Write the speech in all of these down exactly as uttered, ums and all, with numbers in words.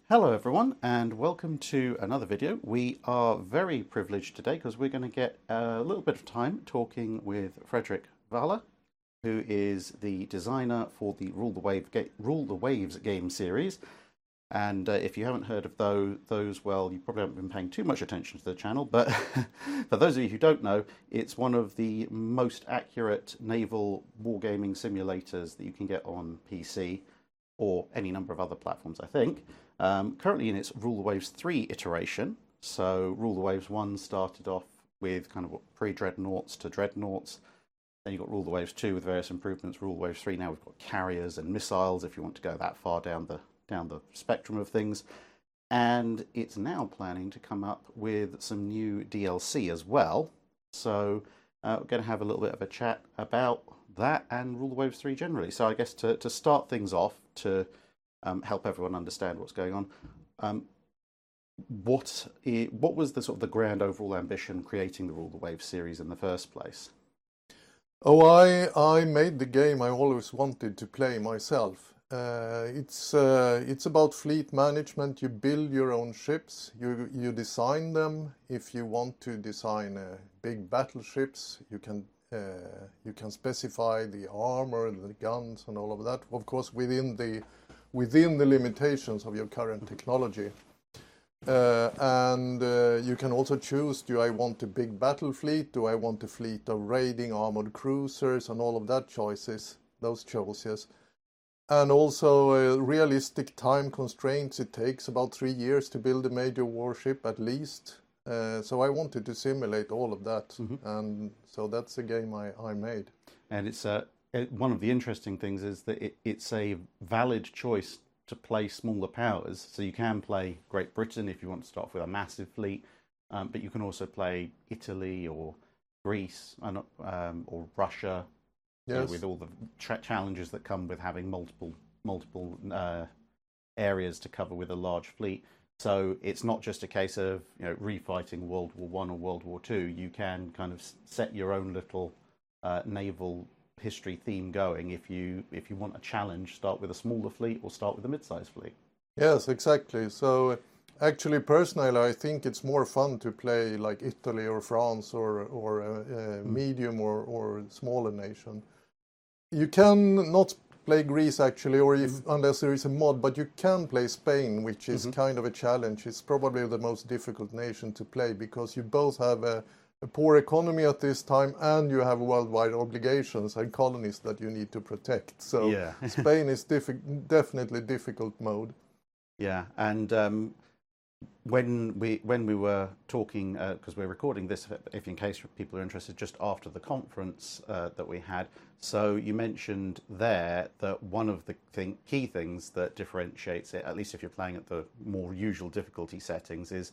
Hello everyone and welcome to another video. We are very privileged today because we're going to get a little bit of time talking with Fredrik Wahler, who is the designer for the Rule the Wave Rule the Waves game series. And uh, if you haven't heard of those, those, well, you probably haven't been paying too much attention to the channel, but for those of you who don't know, it's one of the most accurate naval wargaming simulators that you can get on P C or any number of other platforms, I think. Um, currently in its Rule the Waves three iteration. So Rule the Waves one started off with kind of pre-dreadnoughts to dreadnoughts. Then you've got Rule the Waves two with various improvements. Rule the Waves three, now we've got carriers and missiles if you want to go that far down the down the spectrum of things. And it's now planning to come up with some new D L C as well. So uh, we're going to have a little bit of a chat about that and Rule the Waves three generally. So I guess to, to start things off, to um, help everyone understand what's going on, um, what, what was the sort of the grand overall ambition creating the Rule the Waves series in the first place? Oh, I, I made the game I always wanted to play myself. Uh, it's uh, it's about fleet management. You build your own ships. You you design them. If you want to design uh, big battleships, you can uh, you can specify the armor, the guns, and all of that. Of course, within the within the limitations of your current technology. Uh, and uh, you can also choose: do I want a big battle fleet? Do I want a fleet of raiding armored cruisers? And all of that choices. Those choices. And also uh, realistic time constraints. It takes about three years to build a major warship at least. Uh, so I wanted to simulate all of that. Mm-hmm. And so that's the game I, I made. And it's uh, it, one of the interesting things is that it, it's a valid choice to play smaller powers. So you can play Great Britain if you want to start off with a massive fleet. Um, but you can also play Italy or Greece and, um, or Russia. Yes. You know, with all the tra- challenges that come with having multiple multiple uh, areas to cover with a large fleet. So it's not just a case of you know refighting World War One or World War Two. You can kind of set your own little uh, naval history theme going. If you if you want a challenge, start with a smaller fleet or start with a mid-sized fleet. Yes, exactly. So actually, personally, I think it's more fun to play like Italy or France or or a, a mm. medium or or smaller nation. You can not play Greece actually, or if mm-hmm. unless there is a mod, but you can play Spain, which is mm-hmm. kind of a challenge. It's probably the most difficult nation to play because you both have a, a poor economy at this time and you have worldwide obligations and colonies that you need to protect. So yeah. Spain is diffi- definitely difficult mode. Yeah, and um, when we when we were talking, because uh, we're recording this, if in case people are interested, just after the conference uh, that we had. So you mentioned there that one of the thing, key things that differentiates it, at least if you're playing at the more usual difficulty settings, is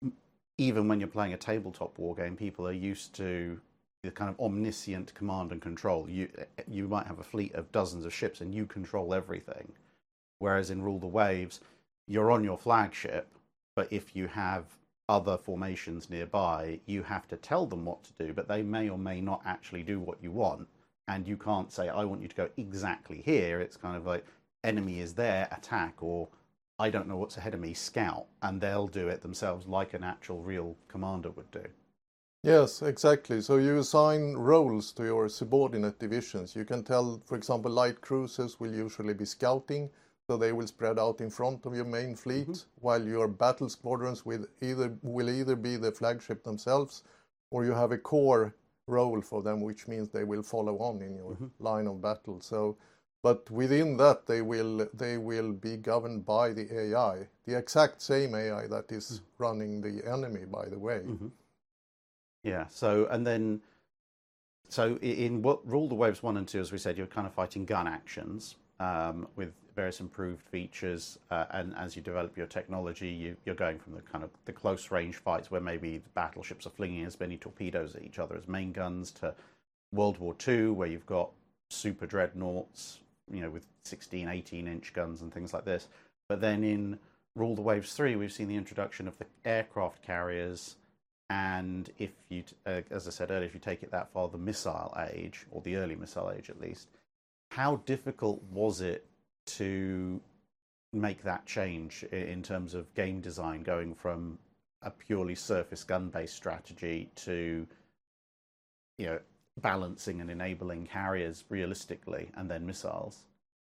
even when you're playing a tabletop war game, people are used to the kind of omniscient command and control. You you might have a fleet of dozens of ships and you control everything, whereas in Rule the Waves, you're on your flagship. But if you have other formations nearby, you have to tell them what to do, but they may or may not actually do what you want. And you can't say, I want you to go exactly here. It's kind of like, enemy is there, attack, or I don't know what's ahead of me, scout. And they'll do it themselves like an actual real commander would do. Yes, exactly. So you assign roles to your subordinate divisions. You can tell, for example, light cruisers will usually be scouting. So they will spread out in front of your main fleet, mm-hmm. while your battle squadrons will either will either be the flagship themselves, or you have a core role for them, which means they will follow on in your mm-hmm. line of battle. So, but within that, they will they will be governed by the A I, the exact same A I that is mm-hmm. running the enemy, by the way. Mm-hmm. Yeah. So and then, so in what Rule the Waves one and two, as we said, you're kind of fighting gun actions. Um, with various improved features, uh, and as you develop your technology, you, you're going from the kind of the close range fights where maybe the battleships are flinging as many torpedoes at each other as main guns, to World War Two, where you've got super dreadnoughts, you know, with sixteen, eighteen inch guns and things like this. But then in Rule the Waves three, we've seen the introduction of the aircraft carriers, and if you, uh, as I said earlier, if you take it that far, the missile age, or the early missile age at least. How difficult was it to make that change in terms of game design, going from a purely surface gun-based strategy to, you know, balancing and enabling carriers realistically and then missiles?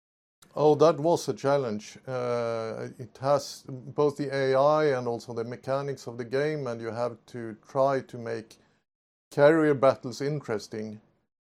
Oh, that was a challenge. Uh, it has both the A I and also the mechanics of the game, and you have to try to make carrier battles interesting.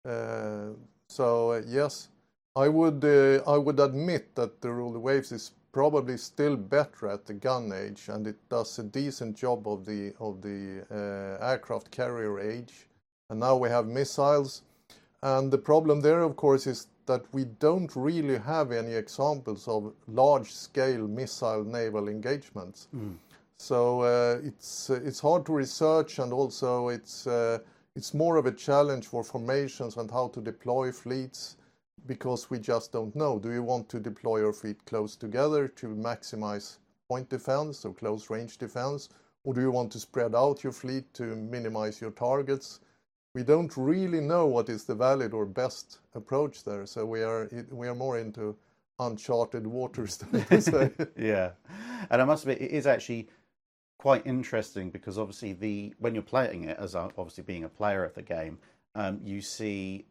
Uh, so uh, yes, I would uh, I would admit that the Rule the Waves is probably still better at the gun age, and it does a decent job of the of the uh, aircraft carrier age. And now we have missiles, and the problem there, of course, is that we don't really have any examples of large-scale missile naval engagements. Mm. So uh, it's uh, it's hard to research, and also it's uh, it's more of a challenge for formations and how to deploy fleets, because we just don't know. Do you want to deploy your fleet close together to maximize point defense or close range defense, or do you want to spread out your fleet to minimize your targets? We don't really know what is the valid or best approach there, so we are we are more into uncharted waters, than I say. Yeah, and I must admit, it is actually quite interesting, because obviously the when you're playing it, as obviously being a player of the game, um, you see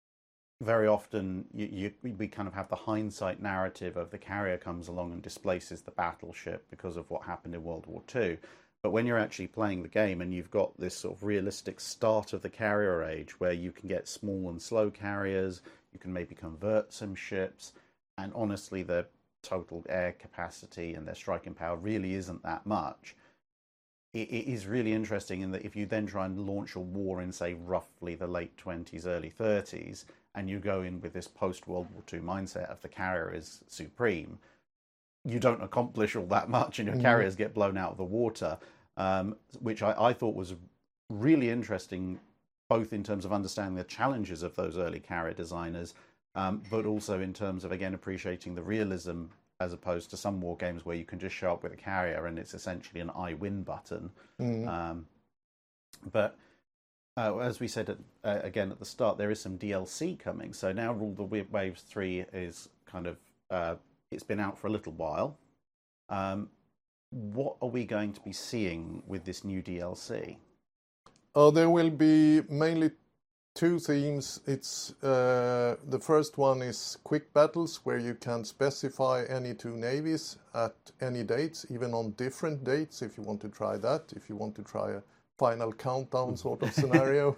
very often you, you we kind of have the hindsight narrative of the carrier comes along and displaces the battleship because of what happened in World War Two. But when you're actually playing the game and you've got this sort of realistic start of the carrier age where you can get small and slow carriers, you can maybe convert some ships, and honestly their total air capacity and their striking power really isn't that much. It, it is really interesting in that if you then try and launch a war in, say, roughly the late twenties, early thirties, and you go in with this post-World War Two mindset of the carrier is supreme, you don't accomplish all that much, and your carriers get blown out of the water, um, which I, I thought was really interesting, both in terms of understanding the challenges of those early carrier designers, um, but also in terms of, again, appreciating the realism, as opposed to some war games where you can just show up with a carrier and it's essentially an I win button. Mm. Um, but uh, as we said at, uh, again at the start, there is some D L C coming. So now Rule the Waves three is kind of... Uh, it's been out for a little while. Um, what are we going to be seeing with this new D L C? Oh, there will be mainly two themes. It's uh, the first one is quick battles, where you can specify any two navies at any dates, even on different dates, if you want to try that, if you want to try a final countdown sort of scenario.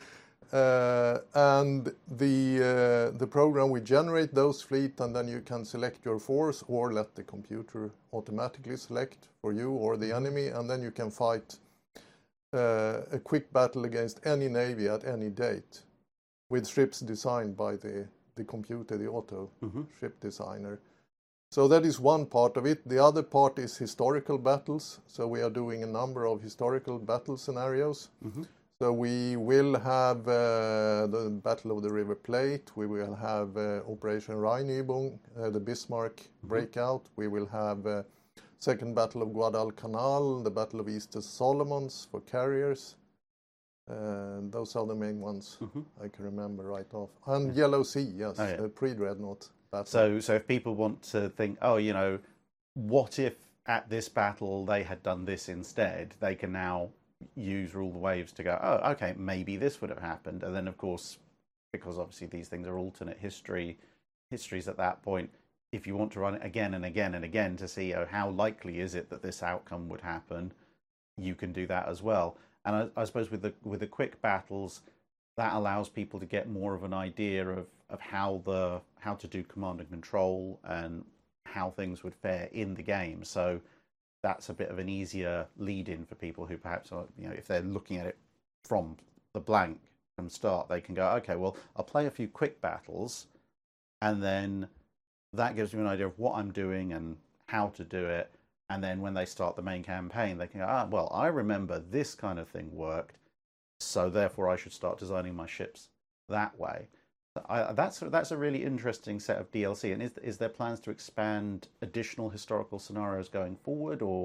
Uh, and the uh, the program will generate those fleet, and then you can select your force or let the computer automatically select for you or the enemy, and then you can fight uh, a quick battle against any navy at any date with ships designed by the, the computer, the auto mm-hmm. ship designer. So that is one part of it. The other part is historical battles. So we are doing a number of historical battle scenarios. Mm-hmm. So we will have uh, the Battle of the River Plate, we will have uh, Operation Rheinübung, uh, the Bismarck mm-hmm. breakout, we will have uh, Second Battle of Guadalcanal, the Battle of East Solomons for carriers. Uh, those are the main ones mm-hmm. I can remember right off. And yeah. Yellow Sea, yes, oh, yeah. the pre-dreadnought battle. So, so if people want to think, oh, you know, what if at this battle they had done this instead, they can now use Rule the Waves to go, oh, okay, maybe this would have happened. And then, of course, because obviously these things are alternate history histories at that point, if you want to run it again and again and again to see, oh, how likely is it that this outcome would happen, you can do that as well. And I, I suppose with the with the quick battles, that allows people to get more of an idea of, of how the how to do command and control and how things would fare in the game. So that's a bit of an easier lead-in for people who perhaps are, you know, if they're looking at it from the blank from start, they can go, okay, well, I'll play a few quick battles, and then that gives me an idea of what I'm doing and how to do it. And then when they start the main campaign, they can go, ah, well, I remember this kind of thing worked, so therefore I should start designing my ships that way. I, that's that's a really interesting set of D L C. And is is there plans to expand additional historical scenarios going forward, or?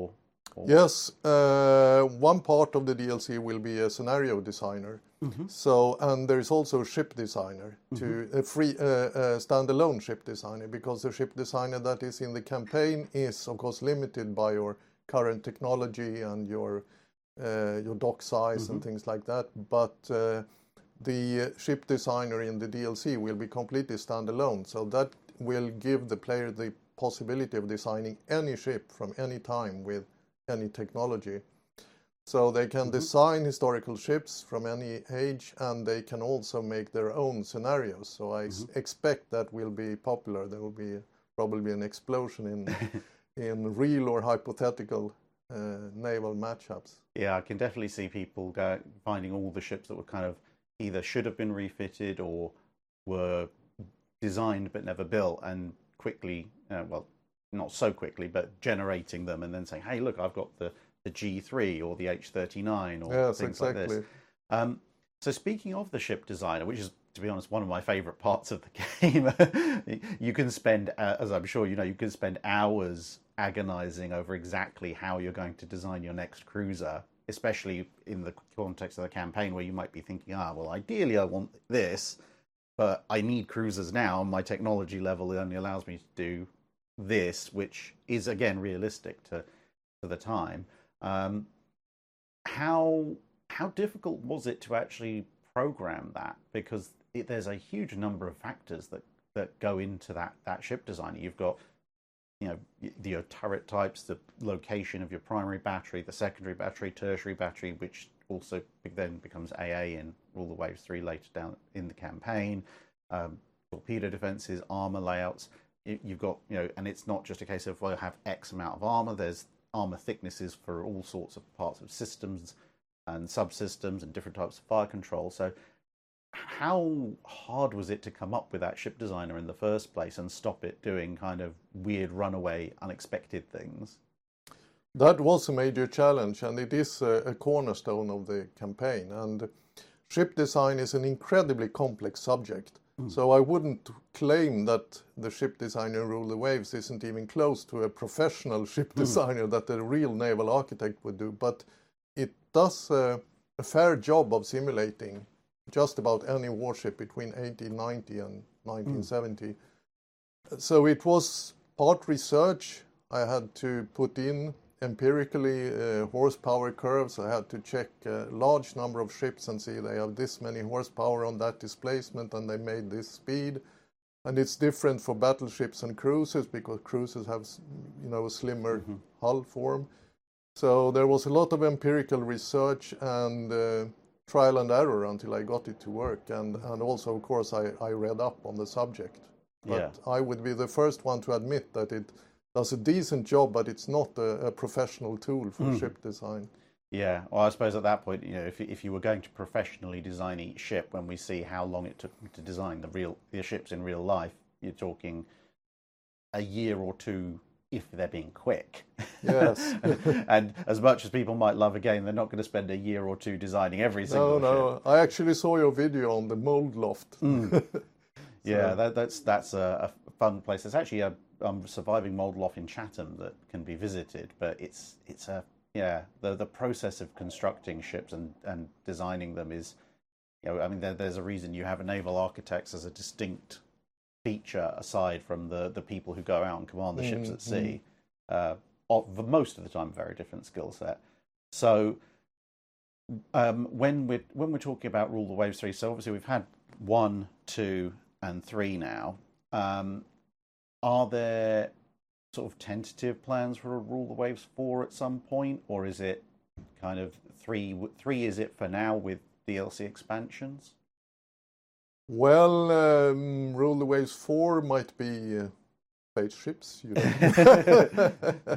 Or... Yes, uh, one part of the D L C will be a scenario designer. Mm-hmm. So, and there is also a ship designer, to Mm-hmm. a free uh, uh, standalone ship designer, because the ship designer that is in the campaign is of course limited by your current technology and your uh, your dock size Mm-hmm. and things like that. But uh, the ship designer in the D L C will be completely standalone, so that will give the player the possibility of designing any ship from any time with any technology. So they can Mm-hmm. design historical ships from any age, and they can also make their own scenarios. So I Mm-hmm. expect that will be popular. There will be probably an explosion in in real or hypothetical uh, naval matchups. Yeah, I can definitely see people go, finding all the ships that were kind of either should have been refitted or were designed but never built, and quickly, uh, well, not so quickly, but generating them and then saying, hey, look, I've got the, the G three or the H thirty-nine or Yes, things exactly. like this. Um, so speaking of the ship designer, which is, to be honest, one of my favorite parts of the game, you can spend, uh, as I'm sure you know, you can spend hours agonizing over exactly how you're going to design your next cruiser, especially in the context of the campaign where you might be thinking, ah, well, ideally I want this, but I need cruisers now, and my technology level only allows me to do this, which is, again, realistic to, to the time. Um, how how difficult was it to actually program that? Because it, there's a huge number of factors that, that go into that, that ship design. You've got, you know, your turret types, the location of your primary battery, the secondary battery, tertiary battery, which also then becomes A A in Rule the Waves three later down in the campaign, um, torpedo defenses, armor layouts. You've got, you know, and it's not just a case of, well, I have X amount of armor. There's armor thicknesses for all sorts of parts of systems and subsystems and different types of fire control. So how hard was it to come up with that ship designer in the first place and stop it doing kind of weird, runaway, unexpected things? That was a major challenge, and it is a, a cornerstone of the campaign. And ship design is an incredibly complex subject. Mm. So I wouldn't claim that the ship designer in Rule the Waves isn't even close to a professional ship designer mm. that a real naval architect would do. But it does uh, a fair job of simulating just about any warship between eighteen ninety and nineteen seventy. Mm. So it was part research. I had to put in empirically uh, horsepower curves. I had to check a large number of ships and see they have this many horsepower on that displacement and they made this speed. And it's different for battleships and cruisers because cruisers have, you know, a slimmer mm-hmm. hull form. So there was a lot of empirical research and uh, trial and error until I got it to work. And, and also, of course, I, I read up on the subject. But yeah. I would be the first one to admit that it does a decent job, but it's not a, a professional tool for mm. ship design. Yeah, well, I suppose at that point, you know, if if you were going to professionally design each ship, when we see how long it took to design the real the ships in real life, you're talking a year or two if they're being quick. Yes. And as much as people might love a game, they're not going to spend a year or two designing every single no, ship. No, no. I actually saw your video on the mold loft. Mm. Yeah, so. that, that's that's a, a fun place. There's actually a um, surviving mold loft in Chatham that can be visited, but it's it's a yeah the the process of constructing ships and, and designing them is, you know, I mean there, there's a reason you have a naval architects as a distinct feature aside from the the people who go out and command the ships mm-hmm. at sea. Uh, for most of the time, very different skill set. So um, when we're when we're talking about Rule the Waves three, so obviously we've had one, two, and three now. Um, are there sort of tentative plans for a Rule the Waves four at some point, or is it kind of three? Three is it for now with D L C expansions? Well, um, Rule the Waves four might be uh, spaceships. You know.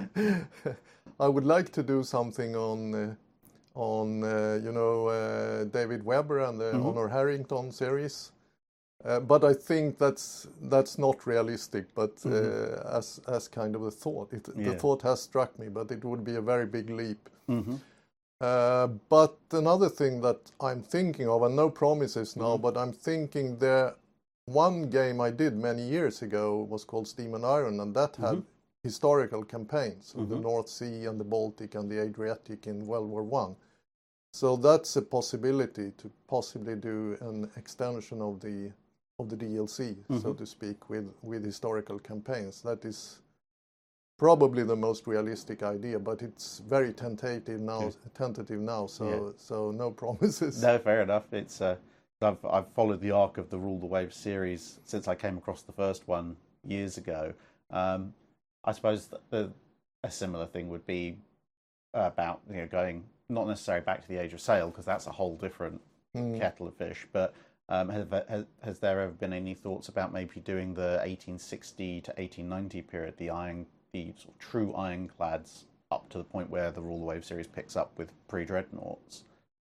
I would like to do something on uh, on uh, you know uh, David Webber and the mm-hmm. Honor Harrington series. Uh, but I think that's that's not realistic. But uh, mm-hmm. as as kind of a thought, it, yeah. the thought has struck me. But it would be a very big leap. Mm-hmm. Uh, but another thing that I'm thinking of, and no promises now, mm-hmm. but I'm thinking there. One game I did many years ago was called Steam and Iron, and that had mm-hmm. historical campaigns of Mm-hmm. the North Sea and the Baltic and the Adriatic in World War One. So that's a possibility to possibly do an extension of the of the D L C, Mm-hmm. so to speak, with, with historical campaigns. That is probably the most realistic idea, but it's very tentative now. Yeah. Tentative now, so Yeah. so no promises. No, fair enough. It's uh, I've I've followed the arc of the Rule the Waves series since I came across the first one years ago. Um, I suppose the, the a similar thing would be about, you know, going not necessarily back to the Age of Sail, because that's a whole different Mm. kettle of fish. But um, have, has has there ever been any thoughts about maybe doing the eighteen sixty to eighteen ninety period, the iron, the sort of true ironclads, up to the point where the Rule the Wave series picks up with pre-dreadnoughts?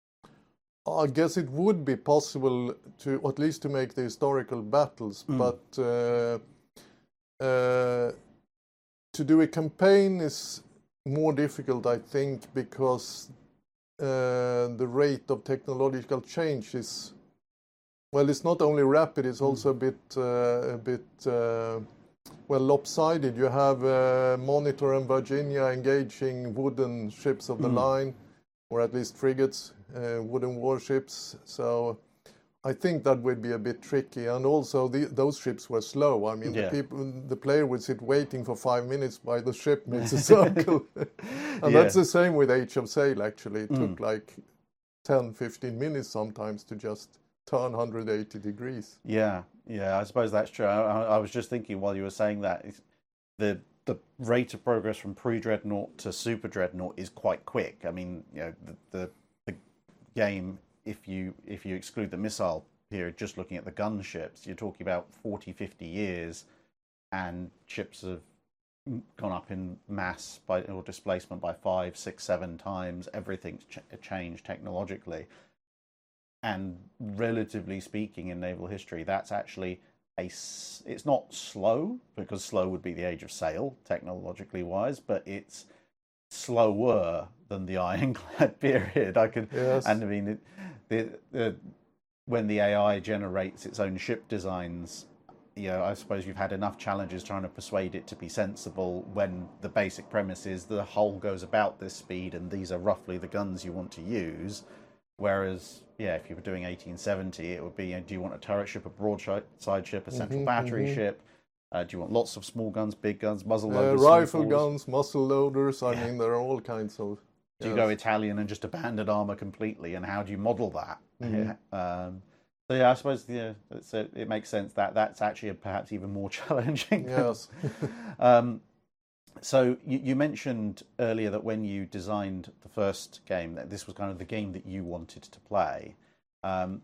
I guess it would be possible to at least to make the historical battles, Mm. but uh, uh, to do a campaign is more difficult, I think, because uh, the rate of technological change is, well, it's not only rapid, it's also a bit uh, a bit uh, well, lopsided. You have uh, Monitor and Virginia engaging wooden ships of the Mm. line, or at least frigates, uh, wooden warships. So I think that would be a bit tricky. And also, the, those ships were slow. I mean, Yeah. the people, the player would sit waiting for five minutes while the ship makes a circle. And Yeah. that's the same with Age of Sail, actually. It Mm. took like ten, fifteen minutes sometimes to just turn one hundred eighty degrees. Yeah, yeah, I suppose that's true. I, I I was just thinking while you were saying that, it's- the the rate of progress from pre-dreadnought to super dreadnought is quite quick. I mean, you know, the, the the game, if you if you exclude the missile period, just looking at the gunships, you're talking about forty, fifty years, and ships have gone up in mass by or displacement by five, six, seven times. Everything's ch- changed technologically. And relatively speaking, in naval history, that's actually a. It's not slow, because slow would be the Age of Sail, technologically wise, but it's slower than the ironclad period. I could, Yes. and I mean, it, the, the when the A I generates its own ship designs, you know, I suppose you've had enough challenges trying to persuade it to be sensible, when the basic premise is the hull goes about this speed and these are roughly the guns you want to use. Whereas, yeah, if you were doing eighteen seventy, it would be, you know, do you want a turret ship, a broadside ship, a central Mhm, battery mhm. ship? Uh, do you want lots of small guns, big guns, muzzle Uh, loaders, rifle C fours? guns, muzzle loaders. I Yeah. mean, there are all kinds of. Do you yes. go Italian and just abandon armor completely? And how do you model that? Mhm. um, so yeah, I suppose yeah, it's a, it makes sense that that's actually a, perhaps even more challenging. Yes. um, so you, you mentioned earlier that when you designed the first game, that this was kind of the game that you wanted to play. Um,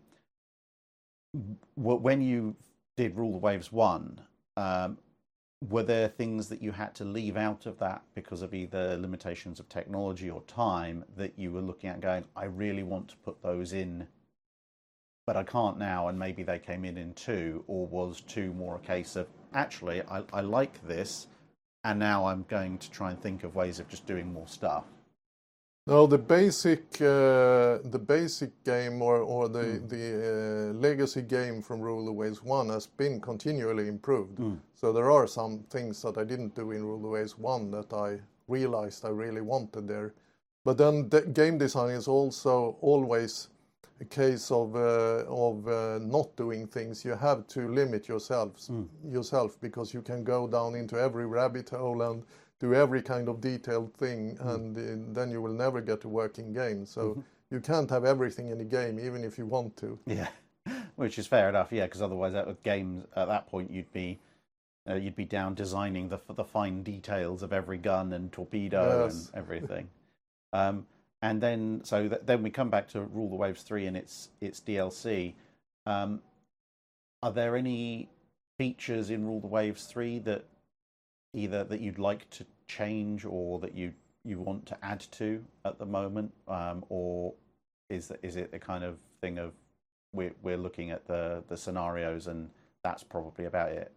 when you did Rule the Waves one, um, were there things that you had to leave out of that because of either limitations of technology or time that you were looking at and going, I really want to put those in, but I can't now, and maybe they came in in two? Or was two more a case of, actually, I, I like this, and now I'm going to try and think of ways of just doing more stuff? No, the basic uh, the basic game or or the Mm. the uh, legacy game from Rule the Waves one has been continually improved. Mm. So there are some things that I didn't do in Rule the Waves one that I realized I really wanted there. But then the game design is also always a case of uh, of uh, not doing things. You have to limit yourselves Mm. yourself, because you can go down into every rabbit hole and do every kind of detailed thing, Mm. and uh, then you will never get a working game. So Mhm. you can't have everything in the game, even if you want to. Yeah, which is fair enough. Yeah, because otherwise, at games at that point, you'd be uh, you'd be down designing the the fine details of every gun and torpedo Yes. and everything. Um, and then, so th- then we come back to Rule the Waves three and its its D L C. Um, are there any features in Rule the Waves three that either that you'd like to change or that you you want to add to at the moment, um, or is that, is it a kind of thing of we're we're looking at the the scenarios and that's probably about it?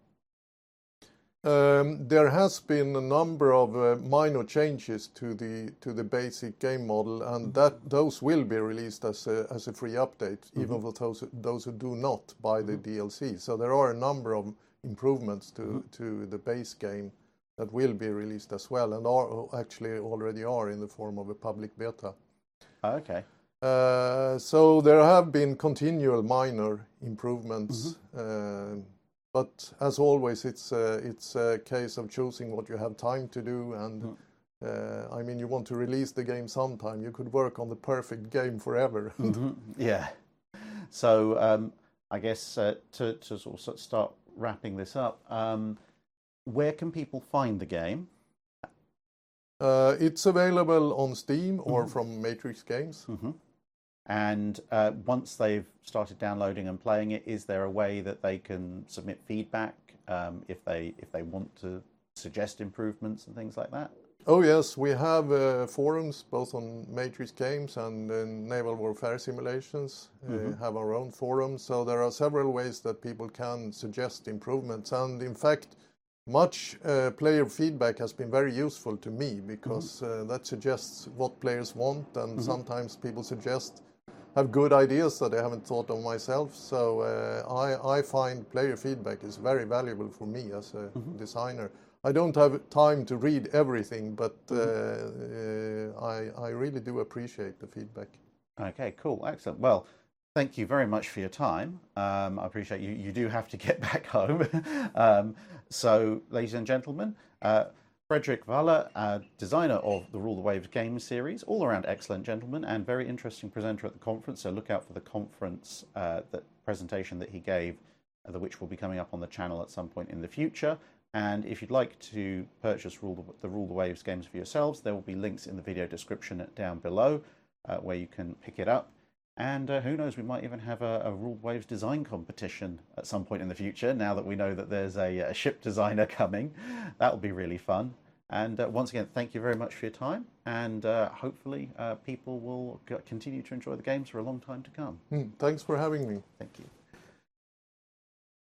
Um, there has been a number of uh, minor changes to the to the basic game model, and that those will be released as a, as a free update, Mm-hmm. even for those those who do not buy the Mm-hmm. D L C. So there are a number of improvements to Mm-hmm. to the base game that will be released as well, and are actually already are in the form of a public beta. Okay. Uh, so there have been continual minor improvements, Mm-hmm. uh, but as always, it's a, it's a case of choosing what you have time to do. And Mm. uh, I mean, you want to release the game sometime. You could work on the perfect game forever. Mm-hmm. Yeah. So um, I guess uh, to to sort of start wrapping this up, um, where can people find the game? Uh, it's available on Steam or Mm-hmm. from Matrix Games. Mm-hmm. And uh, once they've started downloading and playing it, is there a way that they can submit feedback um, if they if they want to suggest improvements and things like that? Oh yes, we have uh, forums both on Matrix Games and uh, Naval Warfare Simulations. Uh, Mhm. have our own forum, so there are several ways that people can suggest improvements. And in fact, much uh, player feedback has been very useful to me, because uh, that suggests what players want, and Mhm. sometimes people suggest have good ideas that I haven't thought of myself. So uh, I, I find player feedback is very valuable for me as a Mhm. designer. I don't have time to read everything, but uh, Mhm. uh, I, I really do appreciate the feedback. Okay, cool, excellent. Well, thank you very much for your time. Um, I appreciate you. You do have to get back home. um, so, ladies and gentlemen, uh, Fredrik Valle, uh, designer of the Rule the Waves game series, all around excellent gentleman and very interesting presenter at the conference. So look out for the conference uh, that presentation that he gave, uh, which will be coming up on the channel at some point in the future. And if you'd like to purchase Rule the, the Rule the Waves games for yourselves, there will be links in the video description down below uh, where you can pick it up. And uh, who knows, we might even have a, a Rule the Waves design competition at some point in the future, now that we know that there's a, a ship designer coming. That'll be really fun. And uh, once again, thank you very much for your time. And uh, hopefully uh, people will continue to enjoy the games for a long time to come. Mm, thanks for having me. Thank you.